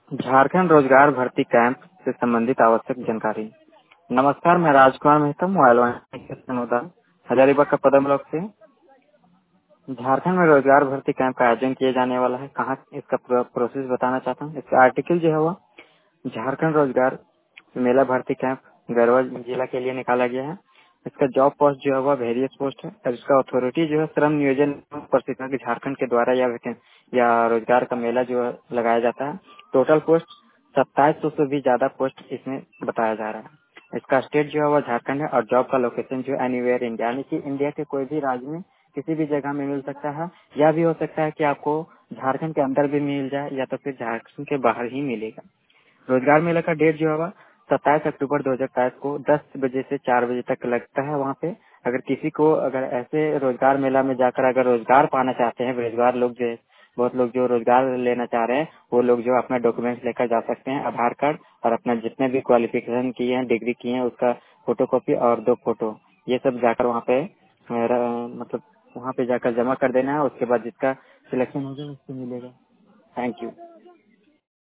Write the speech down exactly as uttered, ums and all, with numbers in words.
झारखंड रोजगार भर्ती कैंप से संबंधित आवश्यक जानकारी। नमस्कार, मैं राजकुमार मेहता, मोबाइल वन हजारीबाग का पदम ब्लॉक से। झारखंड में रोजगार भर्ती कैंप का आयोजन किया जाने वाला है। कहाँ इसका प्रो, प्रोसेस बताना चाहता हूँ। इसका आर्टिकल जो है वो झारखंड रोजगार मेला भर्ती कैंप गढ़वा जिला के लिए निकाला गया है। इसका जॉब पोस्ट जो है वह वेरियस पोस्ट है और इसका अथॉरिटी जो है श्रम नियोजन प्रशिक्षण झारखंड के द्वारा या या रोजगार का मेला जो है लगाया जाता है। टोटल पोस्ट सत्ताईस सौ से भी ज्यादा पोस्ट इसमें बताया जा रहा है। इसका स्टेट जो है वह झारखंड है और जॉब का लोकेशन जो एनीवेयर इंडिया यानी कि इंडिया के कोई भी राज्य में किसी भी जगह में मिल सकता है। या भी हो सकता है कि आपको झारखंड के अंदर भी मिल जाए या तो फिर झारखंड के बाहर ही मिलेगा। रोजगार मेला का डेट जो है सत्ताईस अक्टूबर दो हजार बाईस को दस बजे से चार बजे तक लगता है। वहाँ पे अगर किसी को अगर ऐसे रोजगार मेला में जाकर अगर रोजगार पाना चाहते हैं, रोजगार लोग जो है, बहुत लोग जो रोजगार लेना चाह रहे हैं वो लोग जो अपना डॉक्यूमेंट्स लेकर जा सकते हैं, आधार कार्ड और अपना जितने भी क्वालिफिकेशन किए हैं, डिग्री किए हैं उसका फोटो कॉपी और दो फोटो, ये सब जाकर वहाँ पे अ, मतलब वहाँ पे जाकर जमा कर देना है। उसके बाद जिसका सिलेक्शन होगा उसको मिलेगा। Thank you.